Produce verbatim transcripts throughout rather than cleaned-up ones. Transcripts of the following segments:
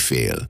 fél.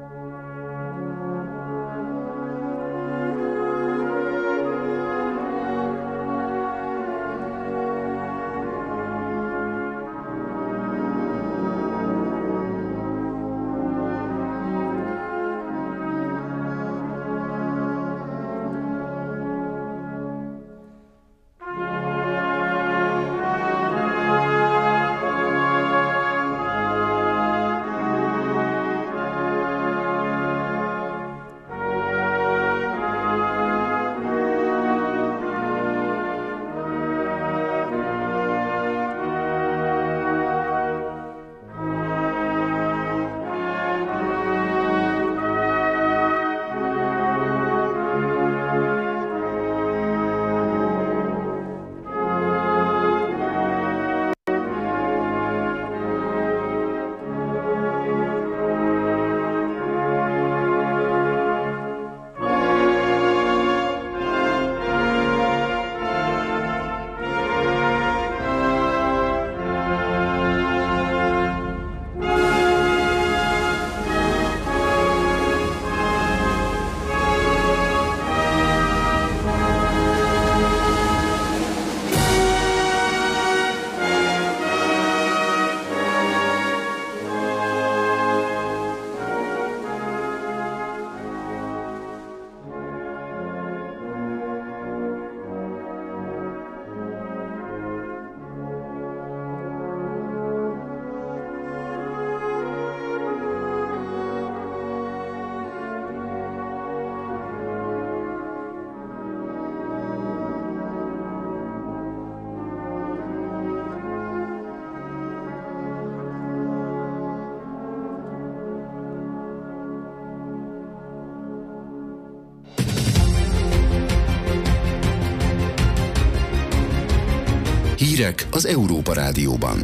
Hírek az Európa Rádióban.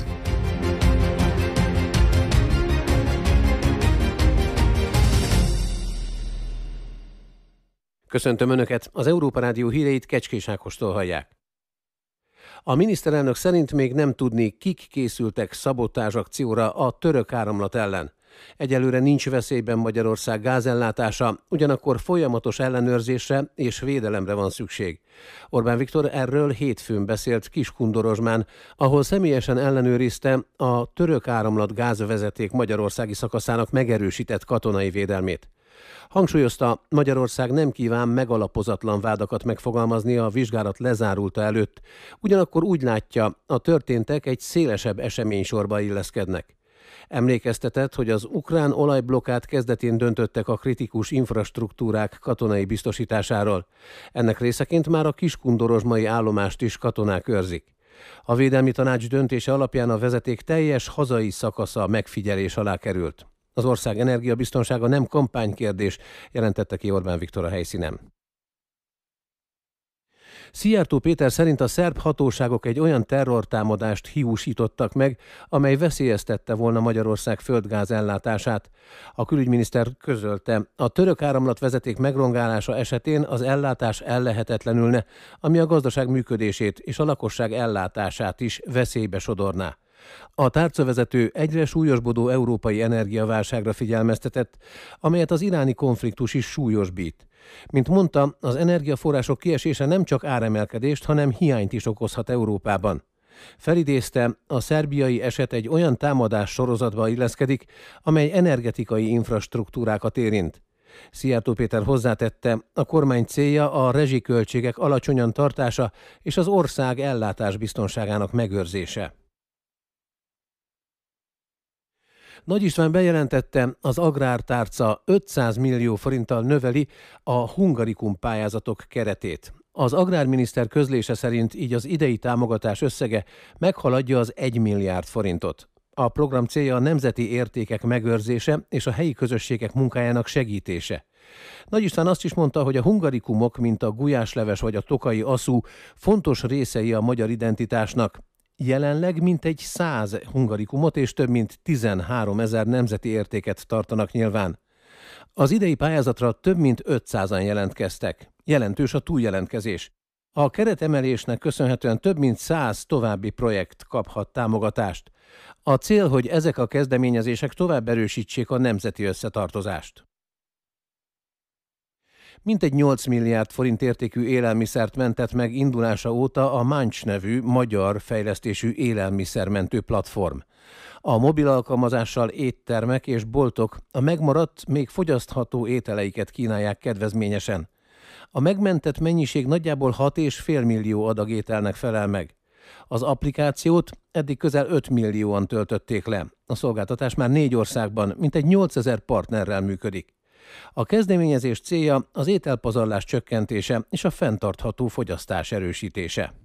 Köszöntöm Önöket, az Európa Rádió híreit Kecskés Ákostól hallják. A miniszterelnök szerint még nem tudni, kik készültek szabotázsakcióra a török áramlat ellen. Egyelőre nincs veszélyben Magyarország gázellátása, ugyanakkor folyamatos ellenőrzésre és védelemre van szükség. Orbán Viktor erről hétfőn beszélt Kiskundorozsmán, ahol személyesen ellenőrizte a török áramlat gázvezeték magyarországi szakaszának megerősített katonai védelmét. Hangsúlyozta, Magyarország nem kíván megalapozatlan vádakat megfogalmazni a vizsgálat lezárulta előtt, ugyanakkor úgy látja, a történtek egy szélesebb eseménysorba illeszkednek. Emlékeztetett, hogy az ukrán olajblokkát kezdetén döntöttek a kritikus infrastruktúrák katonai biztosításáról. Ennek részeként már a kiskundorozsmai állomást is katonák őrzik. A Védelmi Tanács döntése alapján a vezeték teljes hazai szakasza megfigyelés alá került. Az ország energiabiztonsága nem kampánykérdés, jelentette ki Orbán Viktor a helyszínen. Szijjártó Péter szerint a szerb hatóságok egy olyan terrortámadást hiúsítottak meg, amely veszélyeztette volna Magyarország földgáz ellátását. A külügyminiszter közölte, a török áramlatvezeték megrongálása esetén az ellátás ellehetetlenülne, ami a gazdaság működését és a lakosság ellátását is veszélybe sodorná. A tárcavezető egyre súlyosbodó európai energiaválságra figyelmeztetett, amelyet az iráni konfliktus is súlyosbít. Mint mondta, az energiaforrások kiesése nem csak áremelkedést, hanem hiányt is okozhat Európában. Felidézte, a szerbiai eset egy olyan támadás sorozatba illeszkedik, amely energetikai infrastruktúrákat érint. Szijjártó Péter hozzátette, a kormány célja a rezsiköltségek alacsonyan tartása és az ország ellátás biztonságának megőrzése. Nagy István bejelentette, az agrártárca ötszáz millió forinttal növeli a Hungarikum pályázatok keretét. Az agrárminiszter közlése szerint így az idei támogatás összege meghaladja az egy milliárd forintot. A program célja a nemzeti értékek megőrzése és a helyi közösségek munkájának segítése. Nagy István azt is mondta, hogy a hungarikumok, mint a gulyásleves vagy a tokai aszú, fontos részei a magyar identitásnak. Jelenleg mintegy száz hungarikumot és több mint tizenháromezer nemzeti értéket tartanak nyilván. Az idei pályázatra több mint ötszázan jelentkeztek. Jelentős a túljelentkezés. A keretemelésnek köszönhetően több mint száz további projekt kaphat támogatást. A cél, hogy ezek a kezdeményezések tovább erősítsék a nemzeti összetartozást. Mintegy nyolc milliárd forint értékű élelmiszert mentett meg indulása óta a Munch nevű magyar fejlesztésű élelmiszermentő platform. A mobil alkalmazással éttermek és boltok a megmaradt, még fogyasztható ételeiket kínálják kedvezményesen. A megmentett mennyiség nagyjából hat egész öt millió adag ételnek felel meg. Az applikációt eddig közel öt millióan töltötték le. A szolgáltatás már négy országban mintegy nyolcezer partnerrel működik. A kezdeményezés célja az ételpazarlás csökkentése és a fenntartható fogyasztás erősítése.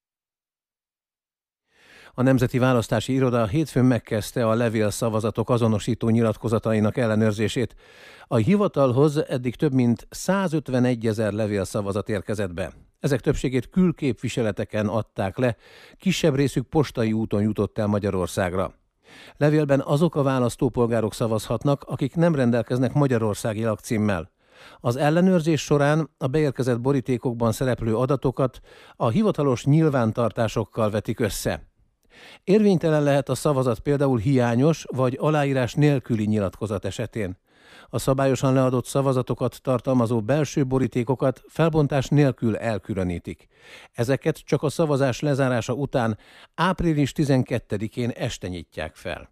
A Nemzeti Választási Iroda hétfőn megkezdte a levélszavazatok azonosító nyilatkozatainak ellenőrzését. A hivatalhoz eddig több mint százötvenegyezer levélszavazat érkezett be. Ezek többségét külképviseleteken adták le, kisebb részük postai úton jutott el Magyarországra. Levélben azok a választópolgárok szavazhatnak, akik nem rendelkeznek magyarországi lakcímmel. Az ellenőrzés során a beérkezett borítékokban szereplő adatokat a hivatalos nyilvántartásokkal vetik össze. Érvénytelen lehet a szavazat például hiányos vagy aláírás nélküli nyilatkozat esetén. A szabályosan leadott szavazatokat tartalmazó belső borítékokat felbontás nélkül elkülönítik. Ezeket csak a szavazás lezárása után április tizenkettedikén este nyitják fel.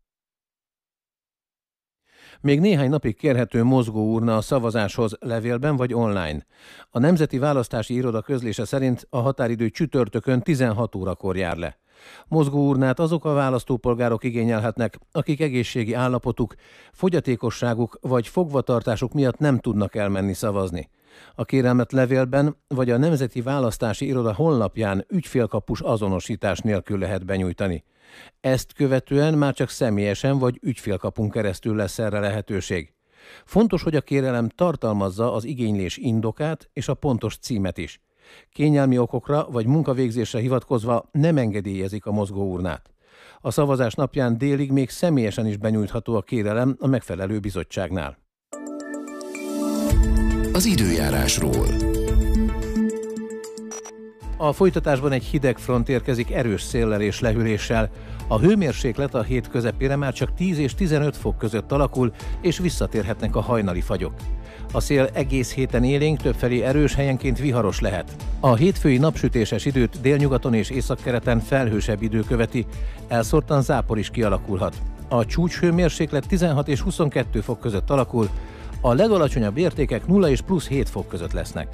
Még néhány napig kérhető mozgóurna a szavazáshoz levélben vagy online. A Nemzeti Választási Iroda közlése szerint a határidő csütörtökön tizenhat órakor jár le. Mozgóurnát azok a választópolgárok igényelhetnek, akik egészségi állapotuk, fogyatékosságuk vagy fogvatartásuk miatt nem tudnak elmenni szavazni. A kérelmet levélben vagy a Nemzeti Választási Iroda honlapján ügyfélkapus azonosítás nélkül lehet benyújtani. Ezt követően már csak személyesen vagy ügyfélkapun keresztül lesz erre lehetőség. Fontos, hogy a kérelem tartalmazza az igénylés indokát és a pontos címet is. Kényelmi okokra vagy munkavégzésre hivatkozva nem engedélyezik a mozgóurnát. A szavazás napján délig még személyesen is benyújtható a kérelem a megfelelő bizottságnál. Az időjárásról. A folytatásban egy hideg front érkezik erős széllel és lehűléssel. A hőmérséklet a hét közepére már csak tíz és tizenöt fok között alakul, és visszatérhetnek a hajnali fagyok. A szél egész héten élénk, többfelé erős, helyenként viharos lehet. A hétfői napsütéses időt délnyugaton és északkeleten felhősebb idő követi, elszórtan zápor is kialakulhat. A csúcshőmérséklet tizenhat és huszonkettő fok között alakul, a legalacsonyabb értékek nulla és plusz hét fok között lesznek.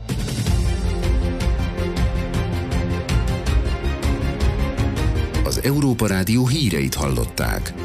Az Európa Rádió híreit hallották.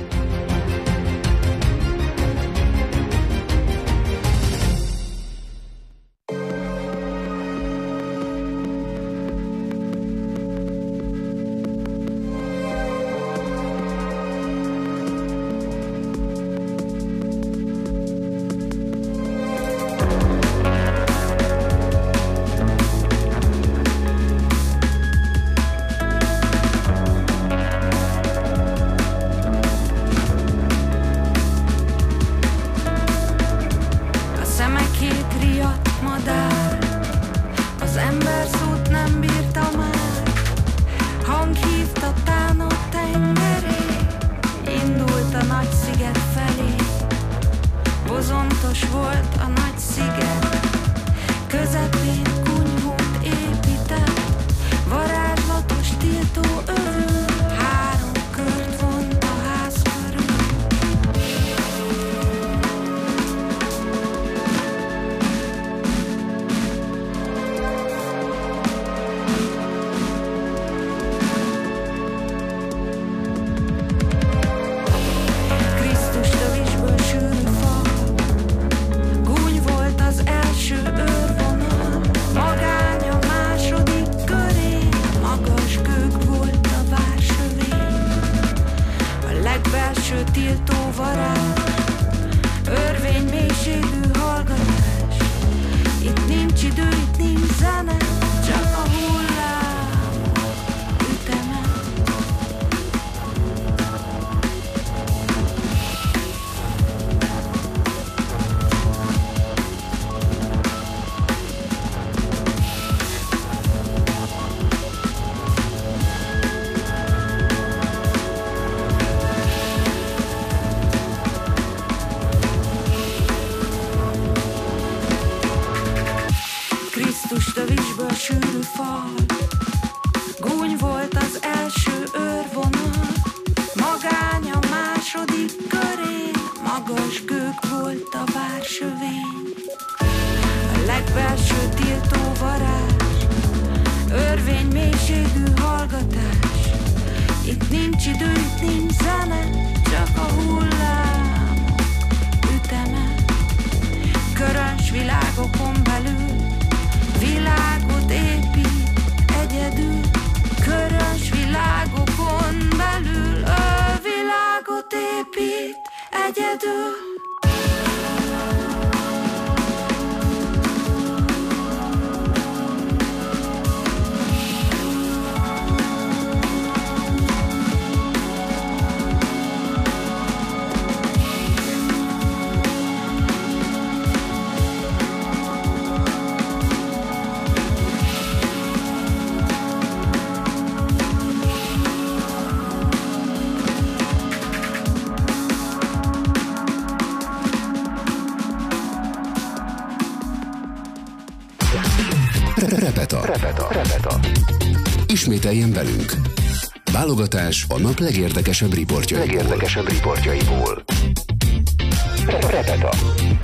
sűrű fal. Gúny volt az első őrvonal, magány a második körén, magas gőg volt a vársövény. A legbelső tiltó varázs, örvény mélységű hallgatás. Itt nincs idő, itt nincs zene, csak a hullám üteme. Köröncs világokon belül, világot épít egyedül. Köröncs világokon belül, ő világot épít egyedül. Repeta. Repeta. Repeta. Ismételjen velünk. Válogatás a nap legérdekesebb riportjaiból. Legérdekesebb riportjaiból. Repeta.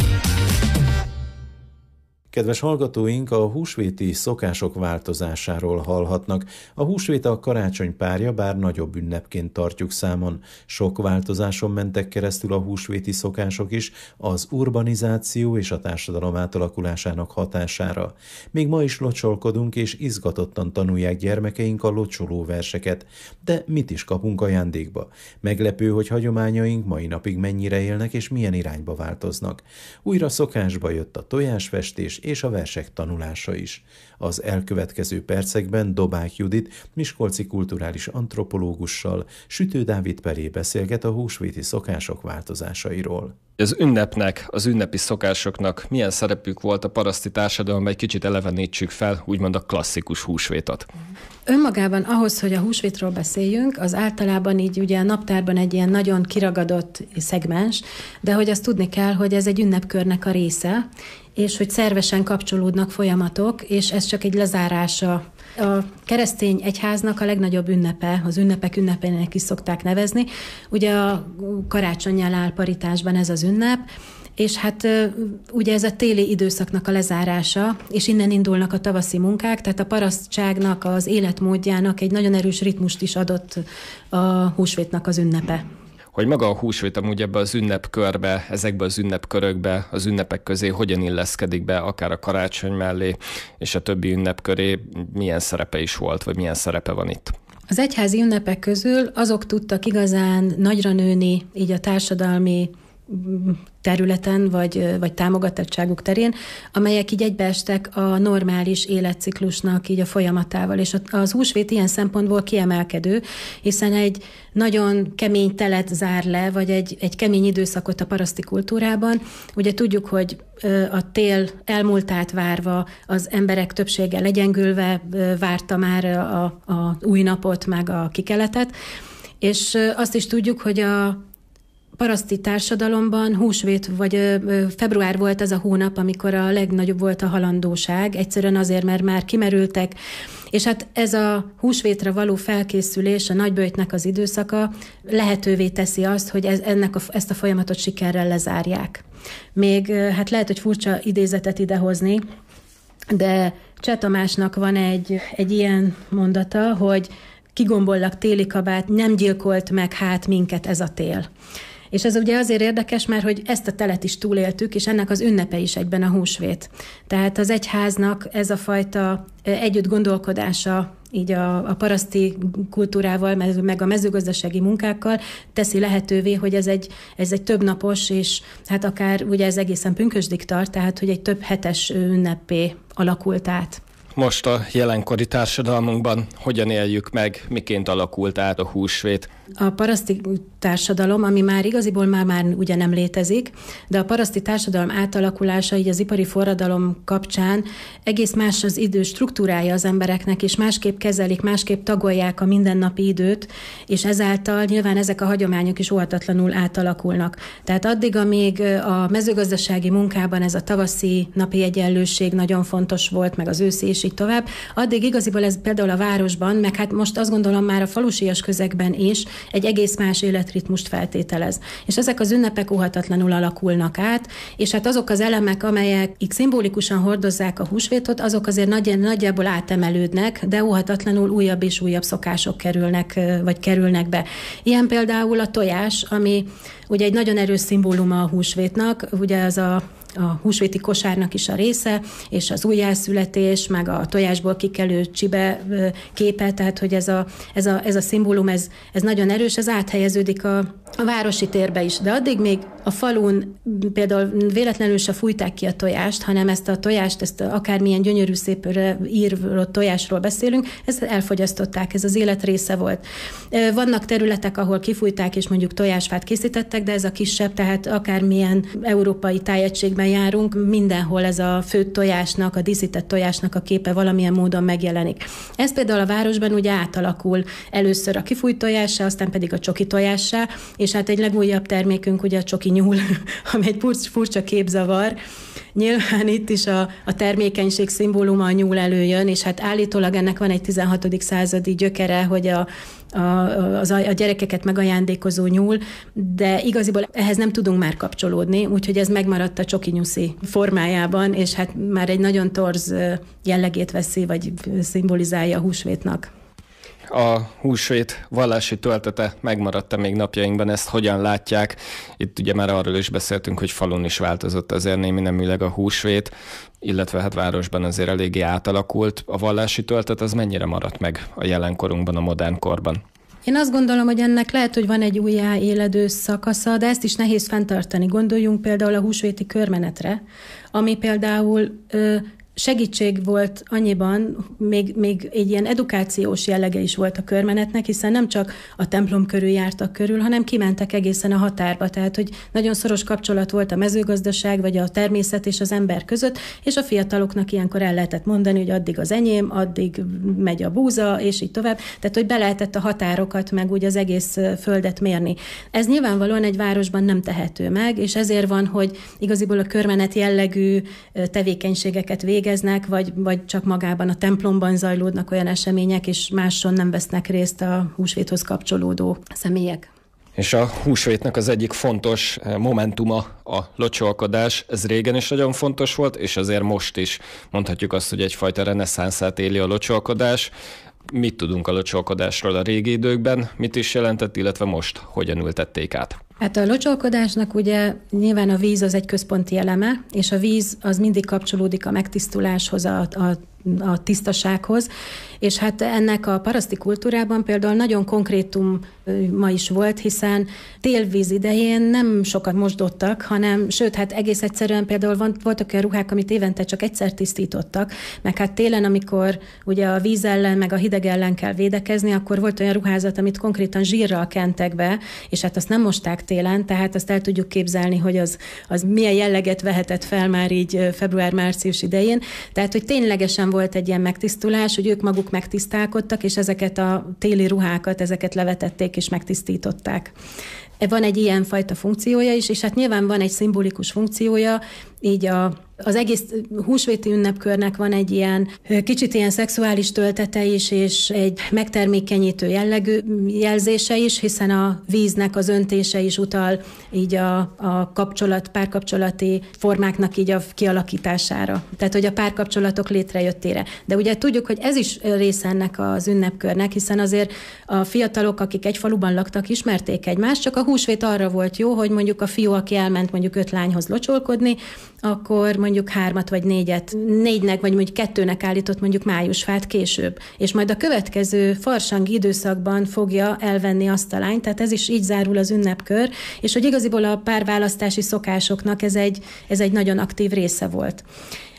Kedves hallgatóink, a húsvéti szokások változásáról hallhatnak. A húsvét a karácsony párja, bár nagyobb ünnepként tartjuk számon. Sok változáson mentek keresztül a húsvéti szokások is, az urbanizáció és a társadalom átalakulásának hatására. Még ma is locsolkodunk, és izgatottan tanulják gyermekeink a locsoló verseket. De mit is kapunk ajándékba? Meglepő, hogy hagyományaink mai napig mennyire élnek, és milyen irányba változnak. Újra szokásba jött a tojásfestés, és a versek tanulása is. Az elkövetkező percekben Dobák Judit, miskolci kulturális antropológussal, Sütő Dávid Pelé beszélget a húsvéti szokások változásairól. Az ünnepnek, az ünnepi szokásoknak milyen szerepük volt a paraszti társadalomban, egy kicsit elevenítsük fel, úgymond a klasszikus húsvétot. Önmagában ahhoz, hogy a húsvétról beszéljünk, az általában így ugye a naptárban egy ilyen nagyon kiragadott szegmens, de hogy azt tudni kell, hogy ez egy ünnepkörnek a része, és hogy szervesen kapcsolódnak folyamatok, és ez csak egy lezárása. A keresztény egyháznak a legnagyobb ünnepe, az ünnepek ünnepének is szokták nevezni. Ugye a karácsonnyal áll paritásban ez az ünnep, és hát ugye ez a téli időszaknak a lezárása, és innen indulnak a tavaszi munkák, tehát a parasztságnak, az életmódjának egy nagyon erős ritmust is adott a húsvétnak az ünnepe. Hogy maga a húsvét amúgy ebbe az ünnepkörbe, ezekbe az ünnepkörökbe, az ünnepek közé hogyan illeszkedik be, akár a karácsony mellé, és a többi ünnep köré milyen szerepe is volt, vagy milyen szerepe van itt? Az egyházi ünnepek közül azok tudtak igazán nagyra nőni így a társadalmi területen, vagy, vagy támogatottságuk terén, amelyek így egybeestek a normális életciklusnak így a folyamatával. És az húsvét ilyen szempontból kiemelkedő, hiszen egy nagyon kemény telet zár le, vagy egy, egy kemény időszakot a paraszti kultúrában. Ugye tudjuk, hogy a tél elmúltát várva az emberek többsége legyengülve várta már a, a új napot, meg a kikeletet, és azt is tudjuk, hogy a paraszti társadalomban húsvét vagy február volt az a hónap, amikor a legnagyobb volt a halandóság, egyszerűen azért, mert már kimerültek, és hát ez a húsvétre való felkészülés, a nagyböjtnek az időszaka lehetővé teszi azt, hogy ez, ennek a, ezt a folyamatot sikerrel lezárják. Még hát lehet, hogy furcsa idézetet idehozni, de Cseh Tamásnak van egy, egy ilyen mondata, hogy kigombollak téli kabát, nem gyilkolt meg hát minket ez a tél. És ez ugye azért érdekes, mert hogy ezt a telet is túléltük, és ennek az ünnepe is egyben a húsvét. Tehát az egyháznak ez a fajta együtt gondolkodása így a, a paraszti kultúrával, meg a mezőgazdasági munkákkal teszi lehetővé, hogy ez egy, ez egy többnapos, és hát akár ugye ez egészen pünkösdig tart, tehát hogy egy több hetes ünnepé alakult át. Most a jelenkori társadalmunkban hogyan éljük meg, miként alakult át a húsvét? A paraszti társadalom, ami már igaziból már, már ugye nem létezik, de a paraszti társadalom átalakulása így az ipari forradalom kapcsán egész más az idő struktúrája az embereknek, és másképp kezelik, másképp tagolják a mindennapi időt, és ezáltal nyilván ezek a hagyományok is óhatatlanul átalakulnak. Tehát addig, amíg a mezőgazdasági munkában ez a tavaszi napi egyenlőség nagyon fontos volt, meg az őszi és így tovább, addig igaziból ez például a városban, meg hát most azt gondolom már a falusias közegben is egy egész más életritmust feltételez. És ezek az ünnepek óhatatlanul alakulnak át, és hát azok az elemek, amelyek így szimbolikusan hordozzák a húsvétot, azok azért nagy, nagyjából átemelődnek, de óhatatlanul újabb és újabb szokások kerülnek, vagy kerülnek be. Ilyen például a tojás, ami ugye egy nagyon erős szimbóluma a húsvétnak, ugye az a a húsvéti kosárnak is a része, és az újjászületés, meg a tojásból kikelő csibe képe, tehát hogy ez a, ez a, ez a szimbólum, ez, ez nagyon erős, ez áthelyeződik a, a városi térbe is. De addig még a falun például véletlenül se fújták ki a tojást, hanem ezt a tojást, ezt akármilyen gyönyörű szépre írott tojásról beszélünk, ezt elfogyasztották, ez az élet része volt. Vannak területek, ahol kifújták, és mondjuk tojásfát készítettek, de ez a kisebb, tehát akármilyen európai tájegységben járunk, mindenhol ez a főtt tojásnak, a díszített tojásnak a képe valamilyen módon megjelenik. Ez például a városban ugye átalakul először a kifújt tojássá, aztán pedig a csoki tojássá, és hát egy legújabb termékünk ugye a csoki nyúl, ami egy furcsa képzavar. Nyilván itt is a, a termékenység szimbóluma a nyúl előjön, és hát állítólag ennek van egy tizenhatodik századi gyökere, hogy a A, az a gyerekeket megajándékozó nyúl, de igaziból ehhez nem tudunk már kapcsolódni, úgyhogy ez megmaradt a csokinyuszi formájában, és hát már egy nagyon torz jellegét veszi, vagy szimbolizálja a húsvétnak. A húsvét vallási töltete megmaradt-e még napjainkban, ezt hogyan látják? Itt ugye már arról is beszéltünk, hogy falun is változott azért némi neműleg a húsvét, illetve hát városban azért eléggé átalakult. A vallási töltet az mennyire maradt meg a jelenkorunkban, a modern korban? Én azt gondolom, hogy ennek lehet, hogy van egy újjáéledő szakasza, de ezt is nehéz fenntartani. Gondoljunk például a húsvéti körmenetre, ami például ö, segítség volt annyiban, még, még egy ilyen edukációs jellege is volt a körmenetnek, hiszen nem csak a templom körül jártak körül, hanem kimentek egészen a határba, tehát hogy nagyon szoros kapcsolat volt a mezőgazdaság, vagy a természet és az ember között, és a fiataloknak ilyenkor el lehetett mondani, hogy addig az enyém, addig megy a búza, és így tovább, tehát hogy be lehetett a határokat, meg úgy az egész földet mérni. Ez nyilvánvalóan egy városban nem tehető meg, és ezért van, hogy igaziból a körmenet jellegű tevékenységeket végeznek, vagy, vagy csak magában a templomban zajlódnak olyan események, és máson nem vesznek részt a húsvéthoz kapcsolódó személyek. És a húsvétnek az egyik fontos momentuma a locsolkodás. Ez régen is nagyon fontos volt, és azért most is mondhatjuk azt, hogy egyfajta reneszánszát éli a locsolkodás. Mit tudunk a locsolkodásról a régi időkben, mit is jelentett, illetve most hogyan ültették át? Hát a locsolkodásnak ugye nyilván a víz az egy központi eleme, és a víz az mindig kapcsolódik a megtisztuláshoz, a, a a tisztasághoz, és hát ennek a paraszti kultúrában például nagyon konkrétum ma is volt, hiszen télvíz idején nem sokat mosdottak, hanem, sőt, hát egész egyszerűen például voltak olyan ruhák, amit évente csak egyszer tisztítottak, meg hát télen, amikor ugye a víz ellen, meg a hideg ellen kell védekezni, akkor volt olyan ruházat, amit konkrétan zsírral kentek be, és hát azt nem mosták télen, tehát azt el tudjuk képzelni, hogy az, az milyen jelleget vehetett fel már így február-március idején, tehát hogy ténylegesen volt egy ilyen megtisztulás, hogy ők maguk megtisztálkodtak, és ezeket a téli ruhákat, ezeket levetették és megtisztították. Van egy ilyen fajta funkciója is, és hát nyilván van egy szimbolikus funkciója, így a Az egész húsvéti ünnepkörnek van egy ilyen kicsit ilyen szexuális töltete is, és egy megtermékenyítő jellegű jelzése is, hiszen a víznek az öntése is utal így a, a kapcsolat, párkapcsolati formáknak így a kialakítására. Tehát, hogy a párkapcsolatok létrejöttére. De ugye tudjuk, hogy ez is része ennek az ünnepkörnek, hiszen azért a fiatalok, akik egy faluban laktak, ismerték egymást, csak a húsvét arra volt jó, hogy mondjuk a fiú, aki elment mondjuk öt lányhoz locsolkodni, akkor mondjuk hármat vagy négyet, négynek vagy mondjuk kettőnek állított mondjuk májusfát később. És majd a következő farsangi időszakban fogja elvenni azt a lányt, tehát ez is így zárul az ünnepkör, és hogy igaziból a párválasztási szokásoknak ez egy, ez egy nagyon aktív része volt.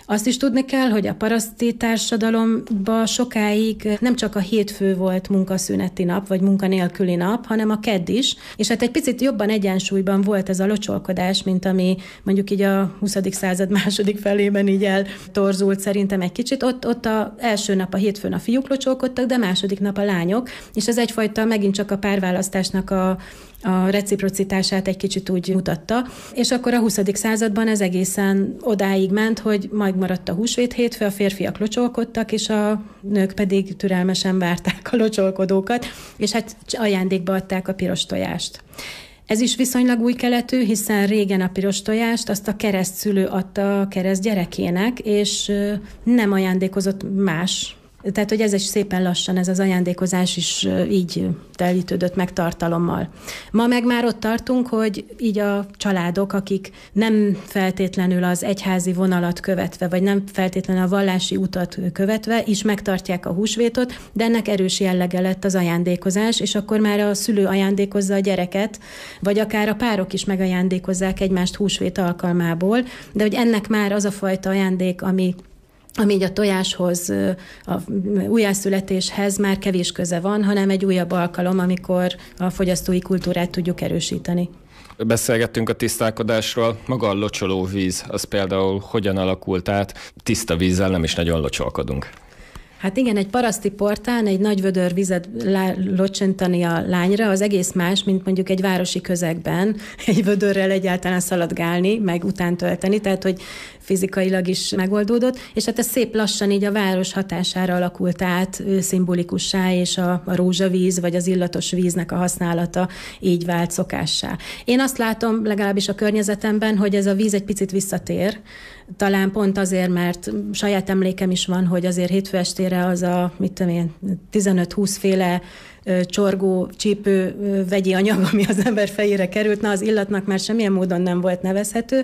Azt is tudni kell, hogy a paraszti társadalomban sokáig nem csak a hétfő volt munkaszüneti nap, vagy munkanélküli nap, hanem a kedd is, és hát egy picit jobban egyensúlyban volt ez a locsolkodás, mint ami mondjuk így a huszadik század második felében így eltorzult szerintem egy kicsit. Ott, ott az első nap, a hétfőn a fiúk locsolkodtak, de a második nap a lányok, és ez egyfajta megint csak a párválasztásnak a a reciprocitását egy kicsit úgy mutatta, és akkor a huszadik században ez egészen odáig ment, hogy majd maradt a húsvét hétfő, a férfiak locsolkodtak, és a nők pedig türelmesen várták a locsolkodókat, és hát ajándékba adták a piros tojást. Ez is viszonylag új keletű, hiszen régen a piros tojást azt a keresztszülő adta a kereszt gyerekének, és nem ajándékozott más. Tehát, hogy ez is szépen lassan, ez az ajándékozás is így telítődött meg tartalommal. Ma meg már ott tartunk, hogy így a családok, akik nem feltétlenül az egyházi vonalat követve, vagy nem feltétlenül a vallási utat követve is megtartják a húsvétot, de ennek erős jellege lett az ajándékozás, és akkor már a szülő ajándékozza a gyereket, vagy akár a párok is megajándékozzák egymást húsvét alkalmából, de hogy ennek már az a fajta ajándék, ami ami így a tojáshoz, a újjászületéshez már kevés köze van, hanem egy újabb alkalom, amikor a fogyasztói kultúrát tudjuk erősíteni. Beszélgettünk a tisztálkodásról, maga a locsolóvíz, az például hogyan alakult át? Tiszta vízzel nem is nagyon locsolkodunk. Hát igen, egy paraszti portán egy nagy vödör vizet locsintani a lányra, az egész más, mint mondjuk egy városi közegben egy vödörrel egyáltalán szaladgálni, meg utántölteni, tehát hogy fizikailag is megoldódott, és hát ez szép lassan így a város hatására alakult át szimbolikussá, és a, a rózsavíz, vagy az illatos víznek a használata így vált szokássá. Én azt látom, legalábbis a környezetemben, hogy ez a víz egy picit visszatér, talán pont azért, mert saját emlékem is van, hogy azért hétfő estére az a, mit tudom én, tizenöt-húsz féle csorgó, csípő, vegyi anyag, ami az ember fejére került, na az illatnak már semmilyen módon nem volt nevezhető,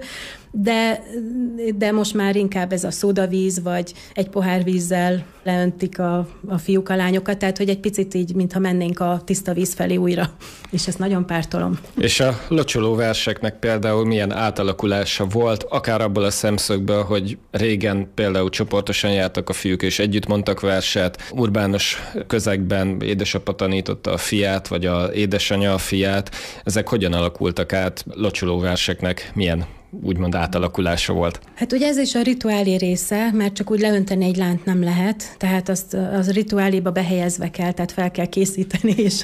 de, de most már inkább ez a szódavíz, vagy egy pohár vízzel leöntik a, a fiúk, a lányokat, tehát hogy egy picit így, mintha mennénk a tiszta víz felé újra, és ezt nagyon pártolom. És a locsoló verseknek például milyen átalakulása volt, akár abból a szemszögből, hogy régen például csoportosan jártak a fiúk, és együtt mondtak verset, urbános közegben édesapa tanította a fiát, vagy a édesanyja a fiát. Ezek hogyan alakultak át? Locsoló verseknek milyen úgymond átalakulása volt? Hát ugye ez is a rituálé része, mert csak úgy leönteni egy lánt nem lehet, tehát azt az rituáléba behelyezve kell, tehát fel kell készíteni, és,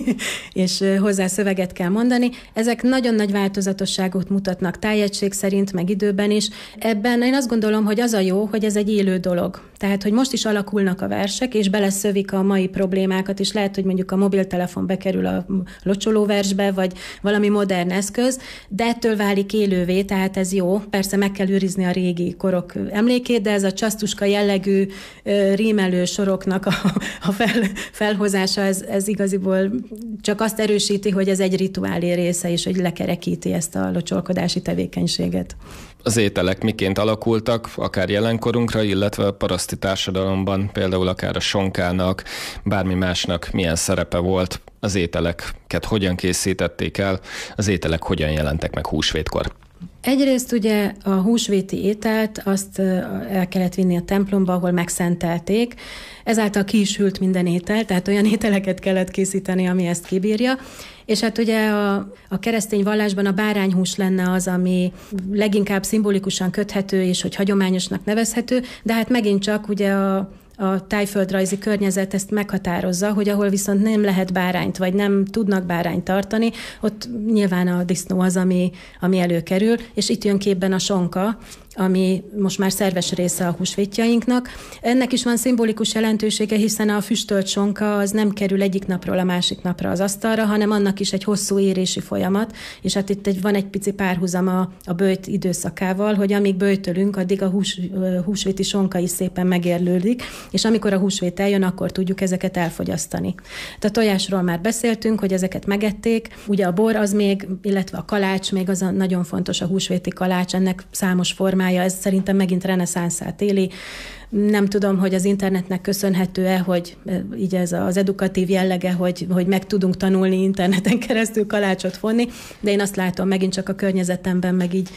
és hozzá szöveget kell mondani. Ezek nagyon nagy változatosságot mutatnak tájegység szerint, meg időben is. Ebben én azt gondolom, hogy az a jó, hogy ez egy élő dolog. Tehát, hogy most is alakulnak a versek, és beleszövik a mai problémákat, és lehet, hogy mondjuk a mobiltelefon bekerül a locsolóversbe, vagy valami modern eszköz, de ettől válik élővé, tehát ez jó. Persze meg kell őrizni a régi korok emlékét, de ez a csasztuska jellegű rímelő soroknak a, a fel, felhozása, ez, ez igaziból csak azt erősíti, hogy ez egy rituálé része, és hogy lekerekíti ezt a locsolkodási tevékenységet. Az ételek miként alakultak, akár jelenkorunkra, illetve a paraszti társadalomban, például akár a sonkának, bármi másnak milyen szerepe volt, az ételeket hogyan készítették el, az ételek hogyan jelentek meg húsvétkor? Egyrészt ugye a húsvéti ételt azt el kellett vinni a templomba, ahol megszentelték, ezáltal ki is hűlt minden étel, tehát olyan ételeket kellett készíteni, ami ezt kibírja. És hát ugye a, a keresztény vallásban a bárányhús lenne az, ami leginkább szimbolikusan köthető, és hogy hagyományosnak nevezhető, de hát megint csak ugye a a tájföldrajzi környezet ezt meghatározza, hogy ahol viszont nem lehet bárányt, vagy nem tudnak bárányt tartani, ott nyilván a disznó az, ami, ami előkerül, és itt jön képben a sonka, ami most már szerves része a húsvétjainknak. Ennek is van szimbolikus jelentősége, hiszen a füstölt sonka az nem kerül egyik napról a másik napra az asztalra, hanem annak is egy hosszú érési folyamat, és hát itt egy, van egy pici párhuzam a, a böjt időszakával, hogy amíg böjtölünk, addig a hús, húsvéti sonka is szépen megérlődik, és amikor a húsvét eljön, akkor tudjuk ezeket elfogyasztani. A tojásról már beszéltünk, hogy ezeket megették, ugye a bor az még, illetve a kalács, még az a nagyon fontos, a húsvéti kalács, ennek számos formája, ez szerintem megint reneszánszát éli. Nem tudom, hogy az internetnek köszönhető-e, hogy így ez az edukatív jellege, hogy, hogy meg tudunk tanulni interneten keresztül kalácsot fonni, de én azt látom megint csak a környezetemben, meg így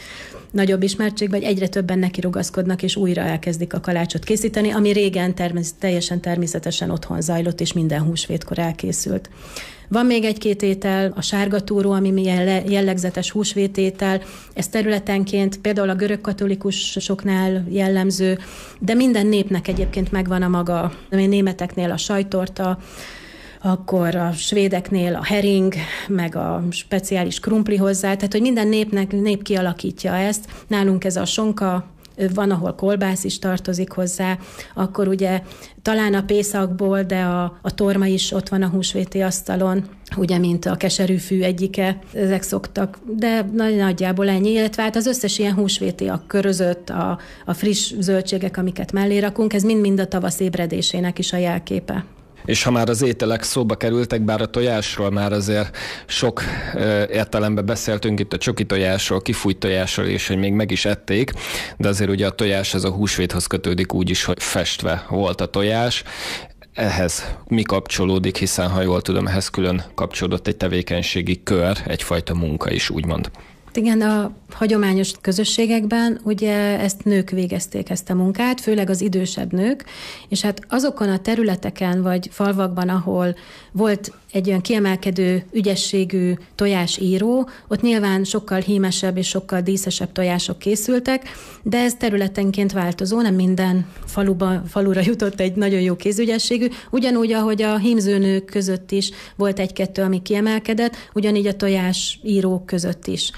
nagyobb ismertségben, hogy egyre többen neki rugaszkodnak, és újra elkezdik a kalácsot készíteni, ami régen termés, teljesen természetesen otthon zajlott, és minden húsvétkor elkészült. Van még egy-két étel, a sárgatúró, ami milyen jellegzetes húsvététel, ez területenként például a görögkatolikusoknál jellemző, de minden népnek egyébként megvan a maga, a németeknél a sajtorta, akkor a svédeknél a hering, meg a speciális krumpli hozzá, tehát hogy minden népnek, nép kialakítja ezt. Nálunk ez a sonka, van, ahol kolbász is tartozik hozzá, akkor ugye talán a pészakból, de a, a torma is ott van a húsvéti asztalon, ugye, mint a keserűfű egyike, ezek szoktak, de nagyjából ennyi, illetve hát az összes ilyen húsvéti, a körözött, a, a friss zöldségek, amiket mellé rakunk, ez mind-mind a tavasz ébredésének is a jelképe. És ha már az ételek szóba kerültek, bár a tojásról már azért sok ö, értelemben beszéltünk, itt a csoki tojásról, kifújt tojásról, és hogy még meg is ették, de azért ugye a tojás az a húsvéthoz kötődik úgy is, hogy festve volt a tojás. Ehhez mi kapcsolódik, hiszen ha jól tudom, ehhez külön kapcsolódott egy tevékenységi kör, egyfajta munka is, úgymond. Igen, a hagyományos közösségekben ugye ezt nők végezték, ezt a munkát, főleg az idősebb nők, és hát azokon a területeken vagy falvakban, ahol volt egy olyan kiemelkedő, ügyességű tojásíró, ott nyilván sokkal hímesebb és sokkal díszesebb tojások készültek, de ez területenként változó, nem minden faluba, falura jutott egy nagyon jó kézügyességű, ugyanúgy, ahogy a hímzőnők között is volt egy-kettő, ami kiemelkedett, ugyanígy a tojásírók között is.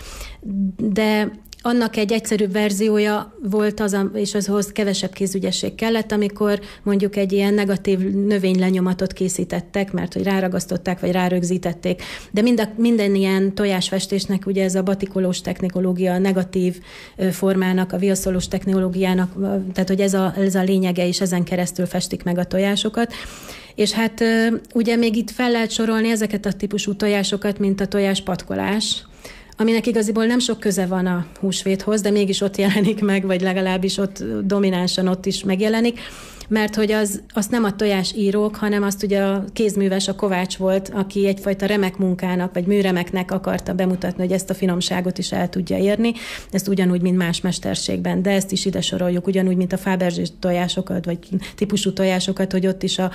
De annak egy egyszerűbb verziója volt az, és azhoz kevesebb kézügyesség kellett, amikor mondjuk egy ilyen negatív növénylenyomatot készítettek, mert hogy ráragasztották, vagy rárögzítették. De mind a, minden ilyen tojásfestésnek ugye ez a batikolós technológia, a negatív formának, a viaszolós technológiának, tehát hogy ez a, ez a lényege, és ezen keresztül festik meg a tojásokat. És hát ugye még itt fel lehet sorolni ezeket a típusú tojásokat, mint a tojáspatkolás, aminek igaziból nem sok köze van a húsvéthoz, de mégis ott jelenik meg, vagy legalábbis ott dominánsan ott is megjelenik, mert hogy az, azt nem a tojásírók, hanem azt ugye a kézműves, a kovács volt, aki egyfajta remek munkának, vagy műremeknek akarta bemutatni, hogy ezt a finomságot is el tudja érni, ezt ugyanúgy, mint más mesterségben, de ezt is ide soroljuk, ugyanúgy, mint a Fabergé tojásokat, vagy típusú tojásokat, hogy ott is a,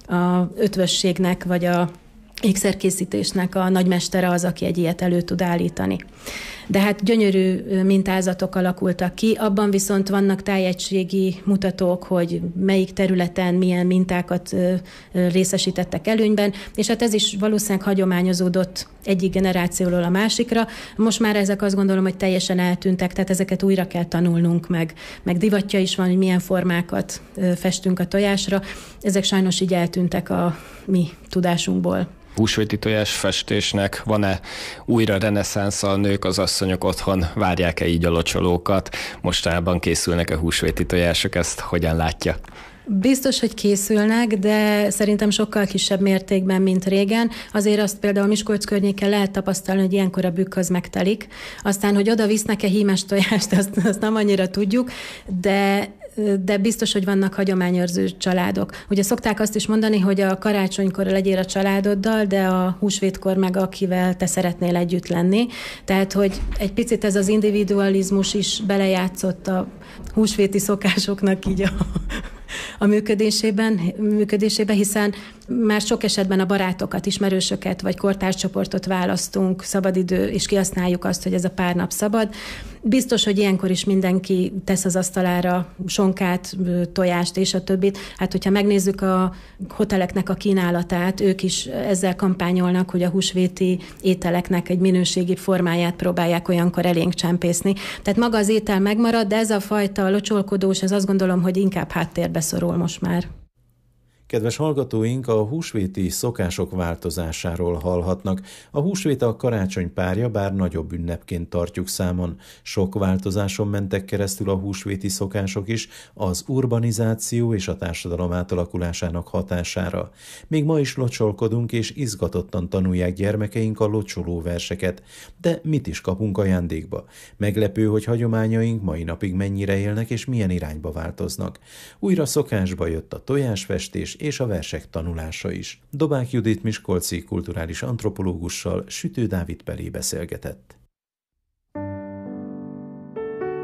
a ötvösségnek, vagy a ékszerkészítésnek a nagymestere az, aki egy ilyet elő tud állítani. De hát gyönyörű mintázatok alakultak ki, abban viszont vannak tájegységi mutatók, hogy melyik területen milyen mintákat részesítettek előnyben, és hát ez is valószínűleg hagyományozódott egyik generációról a másikra. Most már ezek azt gondolom, hogy teljesen eltűntek, tehát ezeket újra kell tanulnunk meg. Meg divatja is van, hogy milyen formákat festünk a tojásra. Ezek sajnos így eltűntek a mi tudásunkból. Húsvéti tojásfestésnek van-e újra reneszánsza, a nők, az asszonyok otthon várják-e így a locsolókat? Mostanában készülnek-e húsvéti tojások, ezt hogyan látja? Biztos, hogy készülnek, de szerintem sokkal kisebb mértékben, mint régen. Azért azt például Miskolc környéken lehet tapasztalni, hogy ilyenkor a bükk az megtelik. Aztán, hogy oda visznek-e hímes tojást, azt, azt nem annyira tudjuk, de de biztos, hogy vannak hagyományőrző családok. Ugye szokták azt is mondani, hogy a karácsonykor legyél a családoddal, de a húsvétkor meg akivel te szeretnél együtt lenni. Tehát, hogy egy picit ez az individualizmus is belejátszott a húsvéti szokásoknak így a, a működésében, működésében, hiszen már sok esetben a barátokat, ismerősöket vagy kortárscsoportot választunk, szabadidő, és kihasználjuk azt, hogy ez a pár nap szabad. Biztos, hogy ilyenkor is mindenki tesz az asztalára sonkát, tojást és a többit. Hát, hogyha megnézzük a hoteleknek a kínálatát, ők is ezzel kampányolnak, hogy a húsvéti ételeknek egy minőségi formáját próbálják olyankor elénk csempészni. Tehát maga az étel megmarad, de ez a fajta locsolkodós, ez azt gondolom, hogy inkább háttérbe szorul most már. Kedves hallgatóink, a húsvéti szokások változásáról hallhatnak. A húsvét a karácsony párja, bár nagyobb ünnepként tartjuk számon. Sok változáson mentek keresztül a húsvéti szokások is, az urbanizáció és a társadalom átalakulásának hatására. Még ma is locsolkodunk, és izgatottan tanulják gyermekeink a locsoló verseket. De mit is kapunk ajándékba? Meglepő, hogy hagyományaink mai napig mennyire élnek, és milyen irányba változnak. Újra szokásba jött a tojásfestés, és a versek tanulása is. Dobák Judit miskolci kulturális antropológussal Sütő Dávid Peli beszélgetett.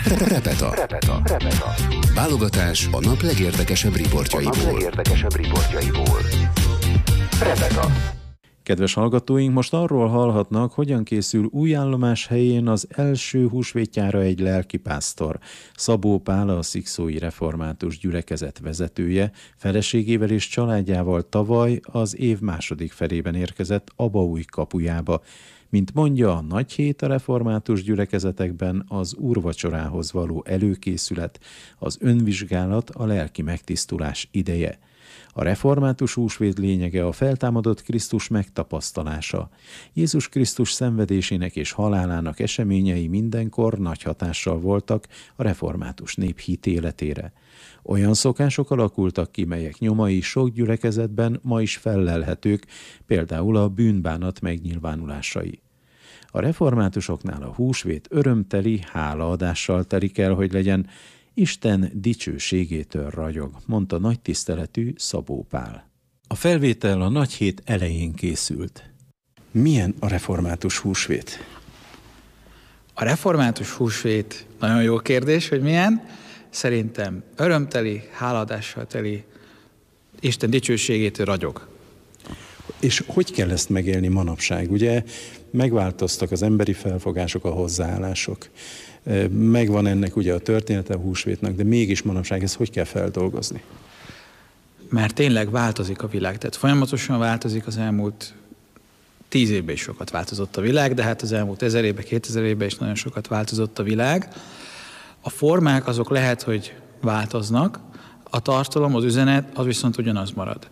Repeta. Repeta. Repeta. Válogatás a nap legérdekesebb riportjaiból. A nap legérdekesebb riportjaiból. Repeta. Kedves hallgatóink, most arról hallhatnak, hogyan készül új állomás helyén az első húsvétjára egy lelkipásztor. Szabó Pál, a szikszói református gyülekezet vezetője, feleségével és családjával tavaly az év második felében érkezett Abaúj kapujába. Mint mondja, a nagy hét a református gyülekezetekben az úrvacsorához való előkészület, az önvizsgálat, a lelki megtisztulás ideje. A református húsvét lényege a feltámadott Krisztus megtapasztalása. Jézus Krisztus szenvedésének és halálának eseményei mindenkor nagy hatással voltak a református nép hitéletére. Olyan szokások alakultak ki, melyek nyomai sok gyülekezetben ma is fellelhetők, például a bűnbánat megnyilvánulásai. A reformátusoknál a húsvét örömteli, hálaadással telik el, hogy legyen, Isten dicsőségétől ragyog, mondta nagy tiszteletű Szabó Pál. A felvétel a nagy hét elején készült. Milyen a református húsvét? A református húsvét nagyon jó kérdés, hogy milyen. Szerintem örömteli, hálaadással teli, Isten dicsőségétől ragyog. És hogy kell ezt megélni manapság? Ugye megváltoztak az emberi felfogások, a hozzáállások. Megvan ennek ugye a története a húsvétnak, de mégis manapság ezt hogy kell feldolgozni? Mert tényleg változik a világ. Tehát folyamatosan változik, az elmúlt tíz évben is sokat változott a világ, de hát az elmúlt ezer évben, kétezer évben is nagyon sokat változott a világ. A formák azok lehet, hogy változnak, a tartalom, az üzenet, az viszont ugyanaz marad.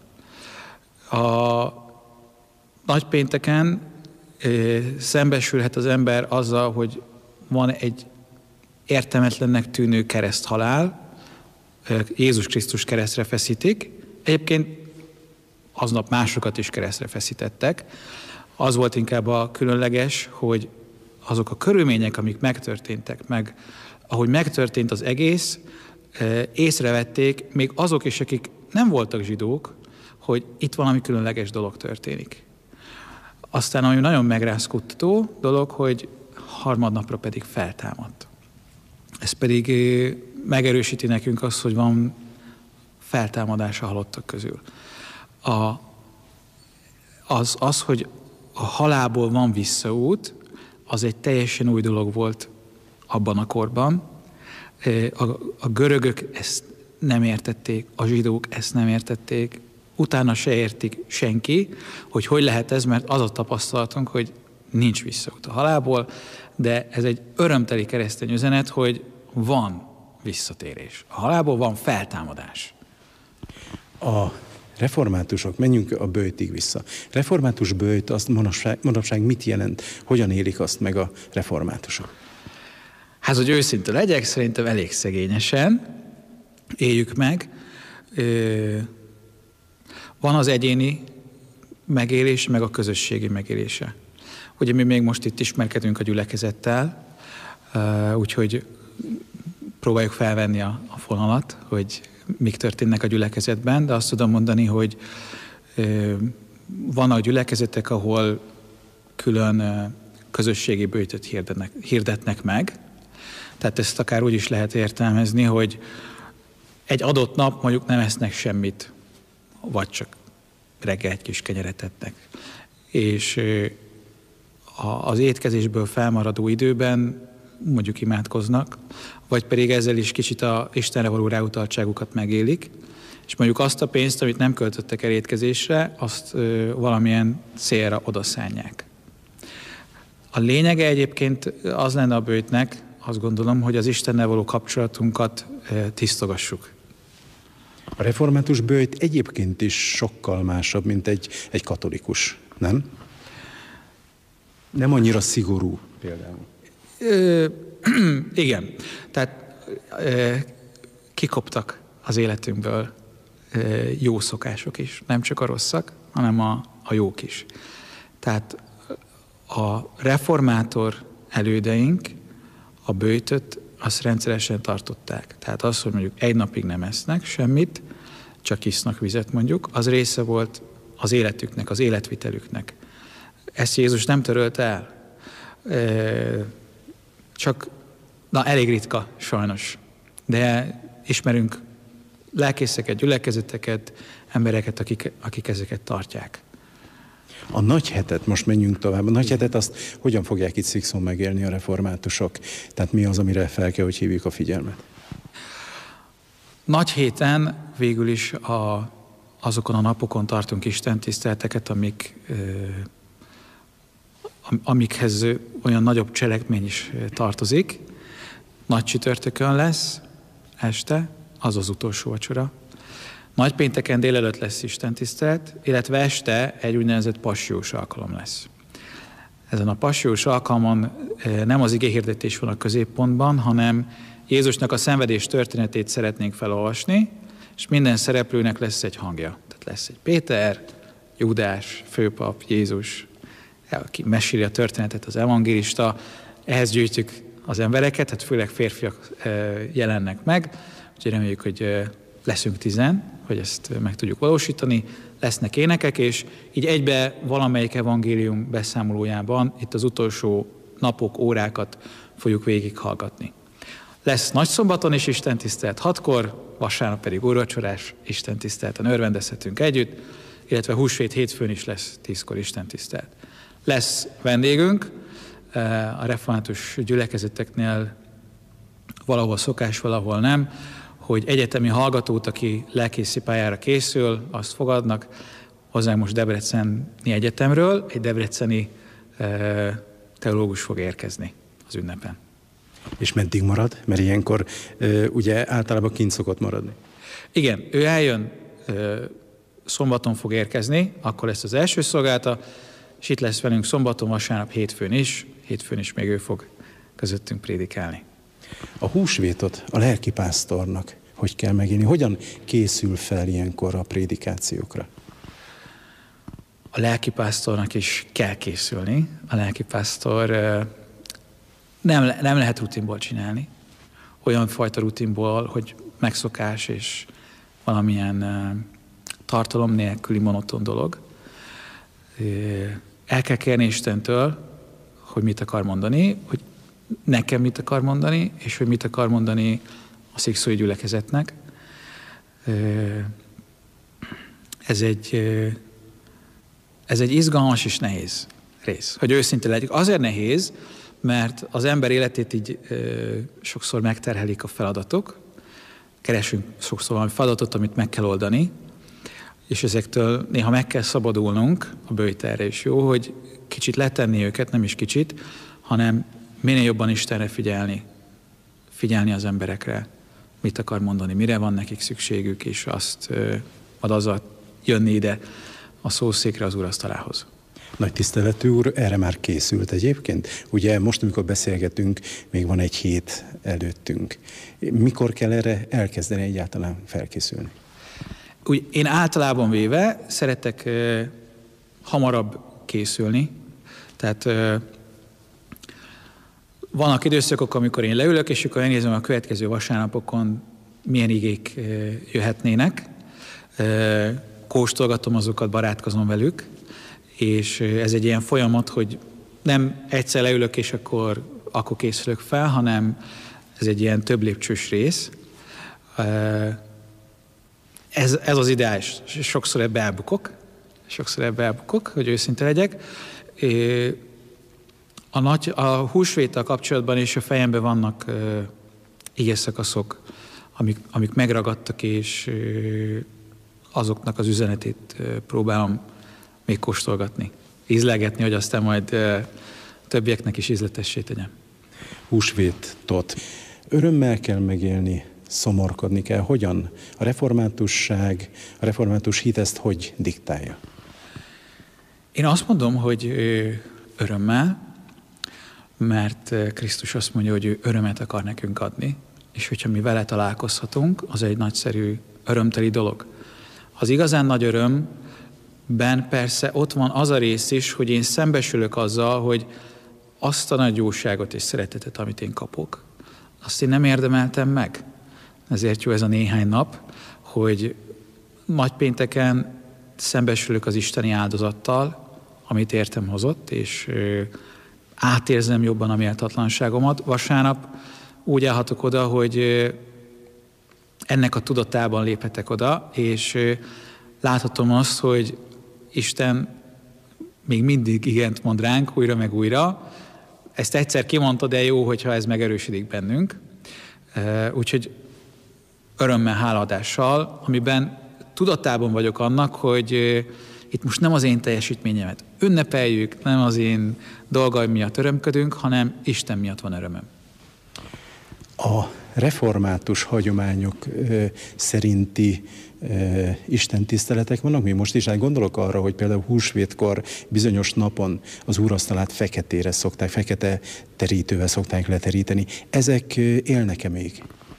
A nagypénteken szembesülhet az ember azzal, hogy van egy értelmetlennek tűnő kereszthalál, Jézus Krisztus keresztre feszítik. Egyébként aznap másokat is keresztre feszítettek. Az volt inkább a különleges, hogy azok a körülmények, amik megtörténtek, meg ahogy megtörtént az egész, észrevették még azok is, akik nem voltak zsidók, hogy itt valami különleges dolog történik. Aztán ami nagyon megrázkódtató dolog, hogy harmadnapra pedig feltámadt. Ez pedig megerősíti nekünk azt, hogy van feltámadás a halottak közül. A, az, az, hogy a halálból van visszaút, az egy teljesen új dolog volt abban a korban. A, a görögök ezt nem értették, a zsidók ezt nem értették, utána se értik senki, hogy hogy lehet ez, mert az a tapasztalatunk, hogy nincs visszaút a halálból, de ez egy örömteli keresztény üzenet, hogy van visszatérés. A halálból van feltámadás. A reformátusok, menjünk a böjtig vissza. Református böjt, azt manapság, manapság mit jelent? Hogyan élik azt meg a reformátusok? Hát, hogy őszinte legyek, szerintem elég szegényesen éljük meg. Van az egyéni megélés, meg a közösségi megélése. Ugye mi még most itt ismerkedünk a gyülekezettel, úgyhogy próbáljuk felvenni a, a fonalat, hogy mik történnek a gyülekezetben, de azt tudom mondani, hogy vannak gyülekezetek, ahol külön közösségi böjtöt hirdetnek, hirdetnek meg. Tehát ezt akár úgy is lehet értelmezni, hogy egy adott nap mondjuk nem esznek semmit, vagy csak reggel egy kis kenyeret ettek. És az étkezésből felmaradó időben mondjuk imádkoznak, vagy pedig ezzel is kicsit a Istenre való ráutaltságukat megélik, és mondjuk azt a pénzt, amit nem költöttek el étkezésre, azt valamilyen célra odaszánják. A lényege egyébként az lenne a böjtnek, azt gondolom, hogy az Istennel való kapcsolatunkat tisztogassuk. A református böjt egyébként is sokkal másabb, mint egy, egy katolikus, nem? Nem annyira szigorú például. Ö, igen. Tehát ö, kikoptak az életünkből ö, jó szokások is. Nem csak a rosszak, hanem a, a jók is. Tehát a reformátor elődeink a böjtöt azt rendszeresen tartották. Tehát az, hogy mondjuk egy napig nem esznek semmit, csak isznak vizet mondjuk, az része volt az életüknek, az életvitelüknek. Ezt Jézus nem törölte el. Csak Na, elég ritka, sajnos. De ismerünk lelkészeket, gyülekezeteket, embereket, akik, akik ezeket tartják. A nagyhetet, most menjünk tovább, a nagyhetet azt hogyan fogják itt Szikszon megélni a reformátusok? Tehát mi az, amire fel kell, hogy hívjuk a figyelmet? Nagy héten végül is a, azokon a napokon tartunk istentiszteleteket, amik, amikhez olyan nagyobb cselekmény is tartozik. Nagy csütörtökön lesz este, az az utolsó vacsora. Nagypénteken délelőtt lesz istentisztelet, illetve este egy úgynevezett passiós alkalom lesz. Ezen a passiós alkalmon nem az igéhirdetés van a középpontban, hanem Jézusnak a szenvedés történetét szeretnénk felolvasni, és minden szereplőnek lesz egy hangja. Tehát lesz egy Péter, Júdás, főpap, Jézus, aki meséli a történetet, az evangélista. Ehhez gyűjtjük az embereket, hát főleg férfiak jelennek meg, úgyhogy reméljük, hogy leszünk tizen, hogy ezt meg tudjuk valósítani, lesznek énekek, és így egybe valamelyik evangélium beszámolójában itt az utolsó napok, órákat fogjuk végighallgatni. Lesz nagyszombaton is istentisztelet hatkor, vasárnap pedig úrvacsorás istentiszteleten örvendezhetünk együtt, illetve húsvét hétfőn is lesz tízkor istentisztelet. Lesz vendégünk, a református gyülekezeteknél valahol szokás, valahol nem, hogy egyetemi hallgatót, aki lelkészi pályára készül, azt fogadnak. Hozzánk most Debreceni Egyetemről egy debreceni e, teológus fog érkezni az ünnepen. És meddig marad? Mert ilyenkor e, ugye általában kint szokott maradni. Igen, ő eljön, e, szombaton fog érkezni, akkor lesz az első szolgálata, és itt lesz velünk szombaton, vasárnap, hétfőn is. Hétfőn is még ő fog közöttünk prédikálni. A húsvétot a lelkipásztornak hogy kell megélni? Hogyan készül fel ilyenkor a prédikációkra? A lelkipásztornak is kell készülni. A lelkipásztor nem, nem lehet rutinból csinálni. Olyan fajta rutinból, hogy megszokás és valamilyen tartalom nélküli monoton dolog. El kell kérni Istentől, hogy mit akar mondani, hogy nekem mit akar mondani, és hogy mit akar mondani a szikszói gyülekezetnek. Ez egy, ez egy izgalmas és nehéz rész, hogy őszinte legyek. Azért nehéz, mert az ember életét így sokszor megterhelik a feladatok, keresünk sokszor valami feladatot, amit meg kell oldani, és ezektől néha meg kell szabadulnunk, a böjt erre is jó, hogy kicsit letenni őket, nem is kicsit, hanem minél jobban Istenre figyelni, figyelni az emberekre, mit akar mondani, mire van nekik szükségük, és azt ad azzal jönni ide a szószékre az úrasztalához. Nagy tiszteletű úr, erre már készült egyébként? Ugye most, amikor beszélgetünk, még van egy hét előttünk. Mikor kell erre elkezdeni egyáltalán felkészülni? Úgy, én általában véve szeretek uh, hamarabb készülni, tehát uh, vannak időszakok, amikor én leülök, és akkor elnézem a következő vasárnapokon, milyen igék uh, jöhetnének, uh, kóstolgatom azokat, barátkozom velük, és uh, ez egy ilyen folyamat, hogy nem egyszer leülök, és akkor, akkor készülök fel, hanem ez egy ilyen több lépcsős rész. Uh, Ez, ez az ideális. Sokszor ebbe elbukok, sokszor ebbe elbukok, hogy őszinte legyek. A, nagy, a húsvéttel kapcsolatban és a fejemben vannak uh, igészakaszok, amik, amik megragadtak, és uh, azoknak az üzenetét uh, próbálom még kóstolgatni, ízlegetni, hogy aztán majd uh, többieknek is ízletessé tegyem. Húsvétot örömmel kell megélni, szomorkodni kell. Hogyan? A reformátusság, a református hit ezt hogy diktálja? Én azt mondom, hogy örömmel, mert Krisztus azt mondja, hogy ő örömet akar nekünk adni, és hogyha mi vele találkozhatunk, az egy nagyszerű, örömteli dolog. Az igazán nagy örömben persze ott van az a rész is, hogy én szembesülök azzal, hogy azt a nagy jóságot és szeretetet, amit én kapok, azt én nem érdemeltem meg. Ezért jó ez a néhány nap, hogy nagypénteken szembesülök az isteni áldozattal, amit értem hozott, és átérzem jobban a méltatlanságomat. Vasárnap úgy állhatok oda, hogy ennek a tudatában léphetek oda, és láthatom azt, hogy Isten még mindig igent mond ránk újra meg újra. Ezt egyszer kimondta, de jó, hogyha ez megerősödik bennünk. Úgyhogy örömmel, háladással, amiben tudatában vagyok annak, hogy itt most nem az én teljesítményemet ünnepeljük, nem az én dolgaim miatt örömködünk, hanem Isten miatt van örömöm. A református hagyományok szerinti Isten tiszteletek vannak, mi most is, hát gondolok arra, hogy például húsvétkor bizonyos napon az úrasztalát feketére szokták, fekete terítővel szokták leteríteni. Ezek élnek-e még?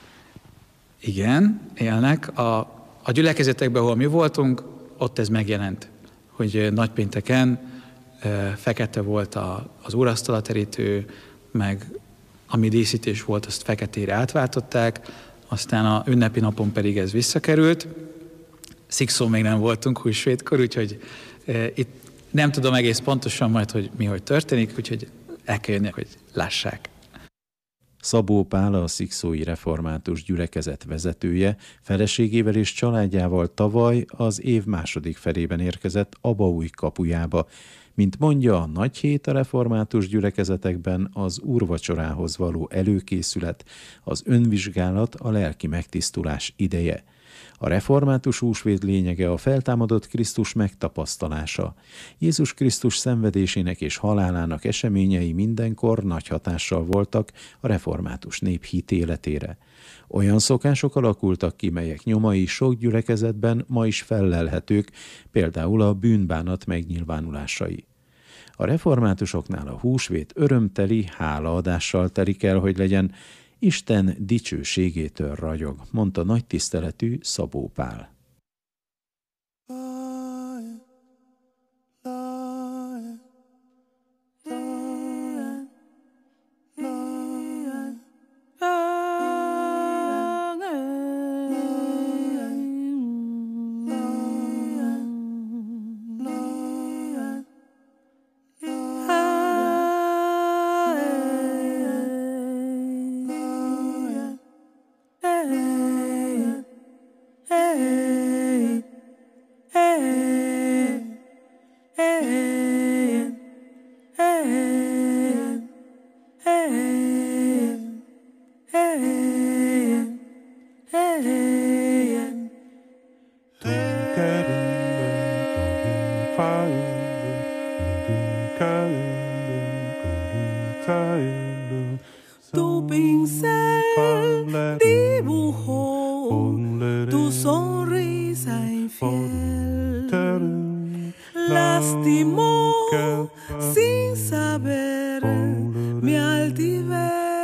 Igen, élnek. A, a gyülekezetekben, ahol mi voltunk, ott ez megjelent, hogy nagypénteken fekete volt a, az úrasztalaterítő, meg ami díszítés volt, azt feketére átváltották, aztán a ünnepi napon pedig ez visszakerült. Szikszón még nem voltunk húsvétkor, úgyhogy e, itt nem tudom egész pontosan majd, hogy mi hogy történik, úgyhogy el kell jönni, hogy lássák. Szabó Pál, a szikszói református gyülekezet vezetője, feleségével és családjával tavaly az év második felében érkezett Abaúj kapujába. Mint mondja, a nagy hét a református gyülekezetekben az úrvacsorához való előkészület, az önvizsgálat, a lelki megtisztulás ideje. A református húsvét lényege a feltámadott Krisztus megtapasztalása. Jézus Krisztus szenvedésének és halálának eseményei mindenkor nagy hatással voltak a református nép hitéletére. Olyan szokások alakultak ki, melyek nyomai sok gyülekezetben ma is fellelhetők, például a bűnbánat megnyilvánulásai. A reformátusoknál a húsvét örömteli, hálaadással telik el, hogy legyen, Isten dicsőségétől ragyog, mondta nagy tiszteletű Szabó Pál. Tu pincel dibujó tu sonrisa infiel, lastimó sin saber mi altivez.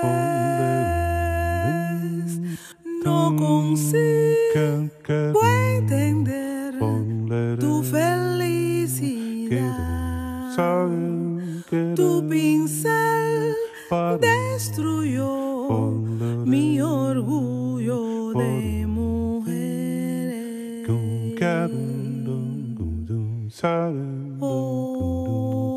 No consigo entender tu felicidad. Tu pincel destruyó mi orgullo de mujer. Oh,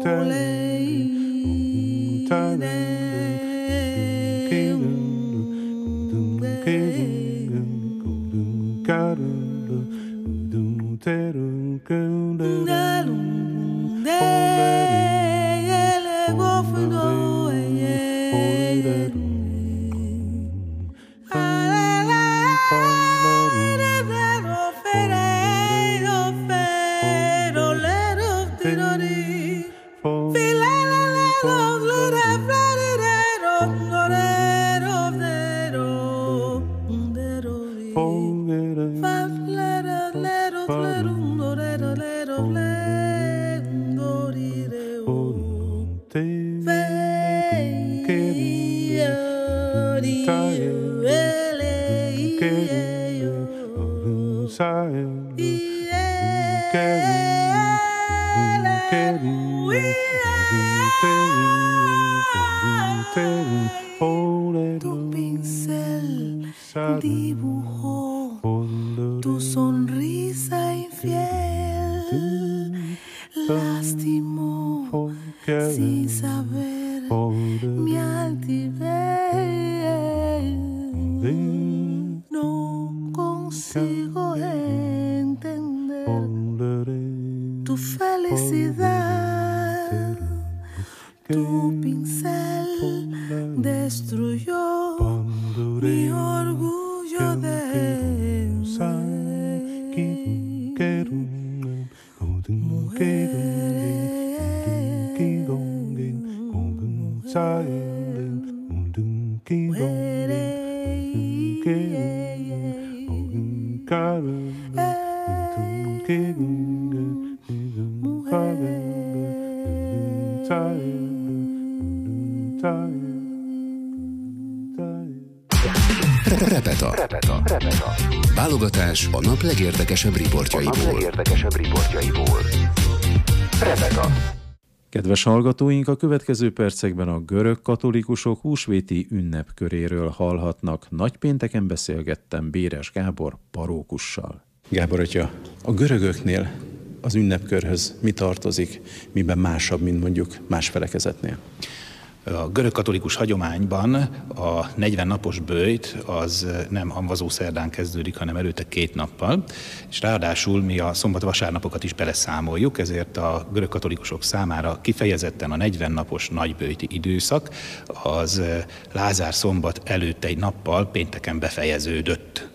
tu pincel dibujó tu sonrisa infiel, lastimó sin saber mi altivez. No consigo entender tu felicidad. Tu pincel destruyó mi orgullo de Repeta. Repeta. Repeta. Válogatás a nap legérdekesebb riportjaiból. A nap legérdekesebb riportjaiból. Repeta. Kedves hallgatóink, a következő percekben a görög katolikusok húsvéti ünnepköréről hallhatnak. Nagypénteken beszélgettem Béres Gábor parókussal. Gábor atya, a görögöknél az ünnepkörhöz mi tartozik, miben másabb, mint mondjuk más felekezetnél? A görög katolikus hagyományban a negyven napos böjt az nem hamvazó szerdán kezdődik, hanem előtte két nappal, és ráadásul mi a szombat-vasárnapokat is beleszámoljuk, ezért a görög katolikusok számára kifejezetten a negyven napos nagyböjti időszak az Lázár szombat előtt egy nappal pénteken befejeződött.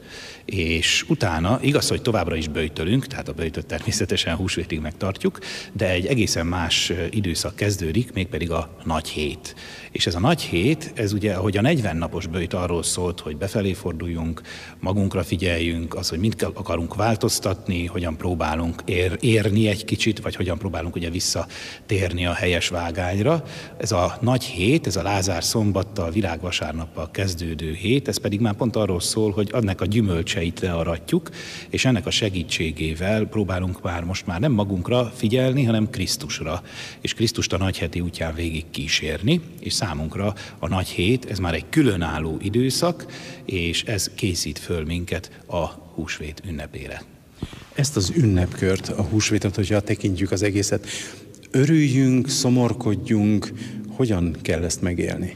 És utána, igaz, hogy továbbra is böjtölünk, tehát a böjtöt természetesen húsvétig megtartjuk, de egy egészen más időszak kezdődik, mégpedig a nagy hét. És ez a nagy hét, ez ugye, ahogy a negyven napos böjt arról szólt, hogy befelé forduljunk, magunkra figyeljünk, az, hogy mit akarunk változtatni, hogyan próbálunk ér, érni egy kicsit, vagy hogyan próbálunk ugye visszatérni a helyes vágányra. Ez a nagy hét, ez a Lázár szombattal, virágvasárnappal kezdődő hét, ez pedig már pont arról szól, hogy annak a gyümölcseit learatjuk, és ennek a segítségével próbálunk már most már nem magunkra figyelni, hanem Krisztusra, és Krisztust a nagyheti útján végig kísérni, és számunkra a nagy hét, ez már egy különálló időszak, és ez készít föl minket a húsvét ünnepére. Ezt az ünnepkört, a húsvétot, hogyha tekintjük az egészet, örüljünk, szomorkodjunk, hogyan kell ezt megélni?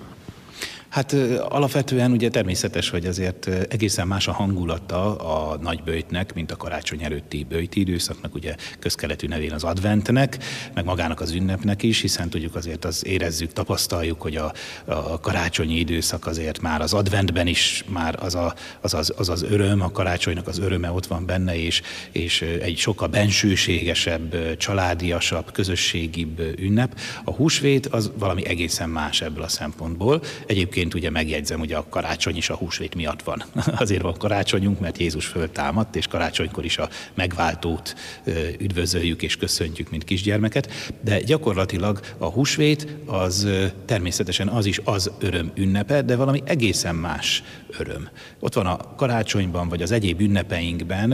Hát alapvetően ugye természetes, hogy azért egészen más a hangulata a nagyböjtnek, mint a karácsony előtti böjti időszaknak, ugye közkeletű nevén az adventnek, meg magának az ünnepnek is, hiszen tudjuk azért az érezzük, tapasztaljuk, hogy a, a karácsonyi időszak azért már az adventben is már az, a, az, az, az az öröm, a karácsonynak az öröme ott van benne, és, és egy sokkal bensőségesebb, családiasabb, közösségibb ünnep. A húsvét az valami egészen más ebből a szempontból. Egyébként ugye megjegyzem, hogy a karácsony is a húsvét miatt van. Azért van karácsonyunk, mert Jézus föltámadt, és karácsonykor is a megváltót üdvözöljük és köszöntjük, mint kisgyermeket, de gyakorlatilag a húsvét az természetesen az is az öröm ünnepe, de valami egészen más öröm. Ott van a karácsonyban, vagy az egyéb ünnepeinkben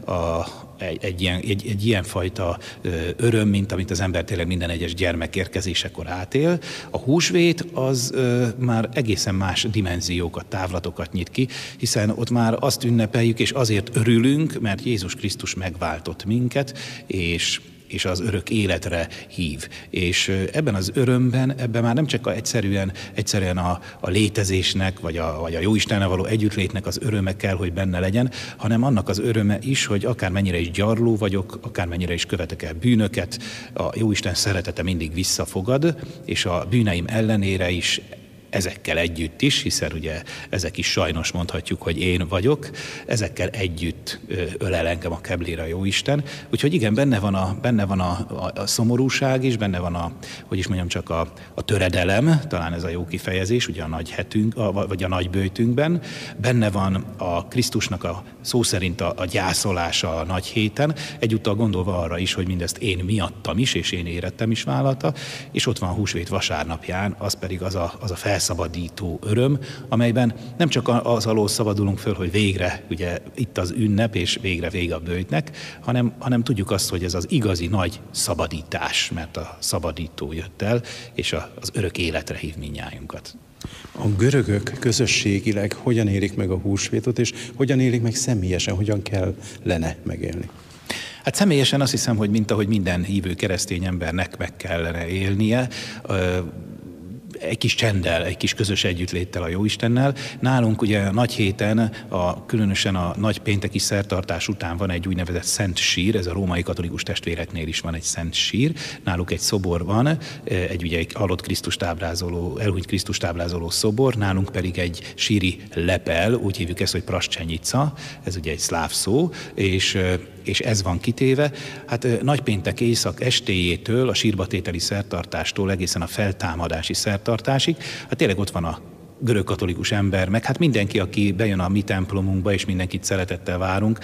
a Egy, egy, ilyen, egy, egy ilyen fajta öröm, mint amit az ember tényleg minden egyes gyermek érkezésekor átél. A húsvét az ö, már egészen más dimenziókat, távlatokat nyit ki, hiszen ott már azt ünnepeljük, és azért örülünk, mert Jézus Krisztus megváltott minket, és és az örök életre hív. És ebben az örömben, ebben már nem csak egyszerűen, egyszerűen a, a létezésnek, vagy a, vagy a Jóistennel való együttlétnek az öröme kell, hogy benne legyen, hanem annak az öröme is, hogy akármennyire is gyarló vagyok, akármennyire is követek el bűnöket, a Jóisten szeretete mindig visszafogad, és a bűneim ellenére is ezekkel együtt is, hiszen ugye ezek is sajnos mondhatjuk, hogy én vagyok, ezekkel együtt ölel engem a keblére a Jóisten. Úgyhogy igen, benne van a, benne van a, a, a szomorúság is, benne van a, hogy is mondjam, csak a, a töredelem, talán ez a jó kifejezés, ugye a nagy hetünk, a, vagy a nagy böjtünkben, benne van a Krisztusnak a szó szerint a, a gyászolása a nagy héten, egyúttal gondolva arra is, hogy mindezt én miattam is, és én érettem is vállalta, és ott van a húsvét vasárnapján, az pedig az a, az a felszabadító öröm, amelyben nem csak az alól szabadulunk föl, hogy végre, ugye itt az ünnep, és végre vége a böjtnek, hanem, hanem tudjuk azt, hogy ez az igazi nagy szabadítás, mert a szabadító jött el, és a, az örök életre hív mindnyájunkat. A görögök közösségileg hogyan élik meg a húsvétot, és hogyan élik meg személyesen, hogyan kellene megélni? Hát személyesen azt hiszem, hogy mint ahogy minden hívő keresztény embernek meg kellene élnie, egy kis csenddel, egy kis közös együttléttel a Jóistennel. Nálunk ugye a nagy héten, a, különösen a nagy pénteki szertartás után van egy úgynevezett szent sír, ez a római katolikus testvéreknél is van egy szent sír. Náluk egy szobor van, egy ugye egy halott Krisztust ábrázoló, elhunyt Krisztust ábrázoló szobor, nálunk pedig egy síri lepel, úgy hívjuk ezt, hogy prascsenyica, ez ugye egy szláv szó, és és ez van kitéve. Hát nagypéntek éjszak estéjétől, a sírbatételi szertartástól egészen a feltámadási szertartásig, hát tényleg ott van a görögkatolikus ember, meg hát mindenki, aki bejön a mi templomunkba, és mindenkit szeretettel várunk,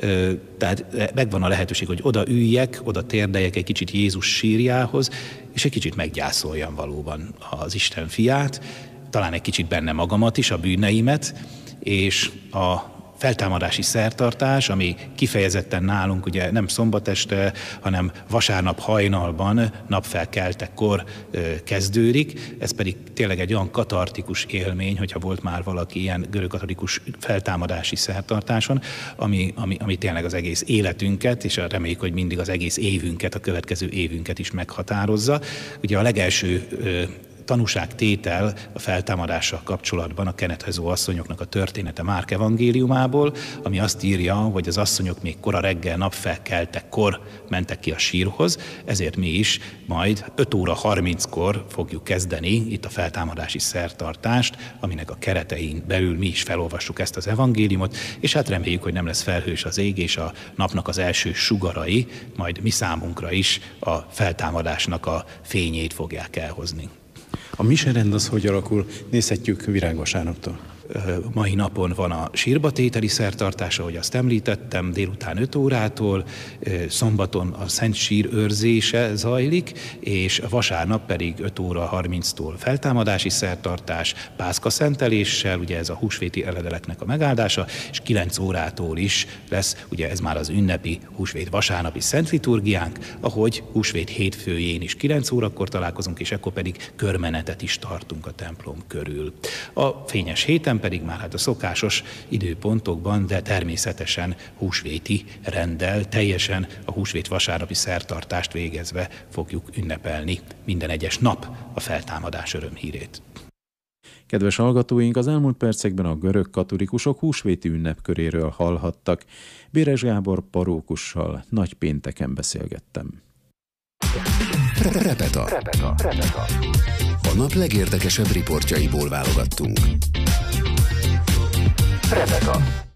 tehát megvan a lehetőség, hogy oda üljek, oda térdeljek egy kicsit Jézus sírjához, és egy kicsit meggyászoljam valóban az Isten fiát, talán egy kicsit benne magamat is, a bűneimet, és a feltámadási szertartás, ami kifejezetten nálunk ugye nem szombat este, hanem vasárnap hajnalban, napfelkeltekor kezdődik. Ez pedig tényleg egy olyan katartikus élmény, hogyha volt már valaki ilyen görögkatolikus feltámadási szertartáson, ami, ami, ami tényleg az egész életünket, és reméljük, hogy mindig az egész évünket, a következő évünket is meghatározza. Ugye a legelső tanúságtétel a feltámadással kapcsolatban a kenethező asszonyoknak a története Márk evangéliumából, ami azt írja, hogy az asszonyok még kora reggel napfelkeltekor mentek ki a sírhoz, ezért mi is majd öt óra harminckor fogjuk kezdeni itt a feltámadási szertartást, aminek a keretein belül mi is felolvassuk ezt az evangéliumot, és hát reméljük, hogy nem lesz felhős az ég, és a napnak az első sugarai majd mi számunkra is a feltámadásnak a fényét fogják elhozni. A miserend az hogy alakul? Nézhetjük virágvasárnaptól. Mai napon van a sírbatételi szertartás, ahogy azt említettem, délután öt órától, szombaton a Szent Sír őrzése zajlik, és vasárnap pedig öt óra harminctól feltámadási szertartás, pászka szenteléssel, ugye ez a húsvéti eledeleknek a megáldása, és kilenc órától is lesz, ugye ez már az ünnepi húsvét vasárnapi szent liturgiánk, ahogy húsvét hétfőjén is kilenc órakor találkozunk, és ekkor pedig körmenetet is tartunk a templom körül. A fényes héten pedig már hát a szokásos időpontokban, de természetesen húsvéti renddel, teljesen a húsvét vasárnapi szertartást végezve fogjuk ünnepelni minden egyes nap a feltámadás örömhírét. Kedves hallgatóink, az elmúlt percekben a görög katolikusok húsvéti ünnepköréről hallhattak. Béres Gábor parókussal nagypénteken beszélgettem. Repeta. Repeta. Repeta. A nap legérdekesebb riportjaiból válogattunk. Repeta.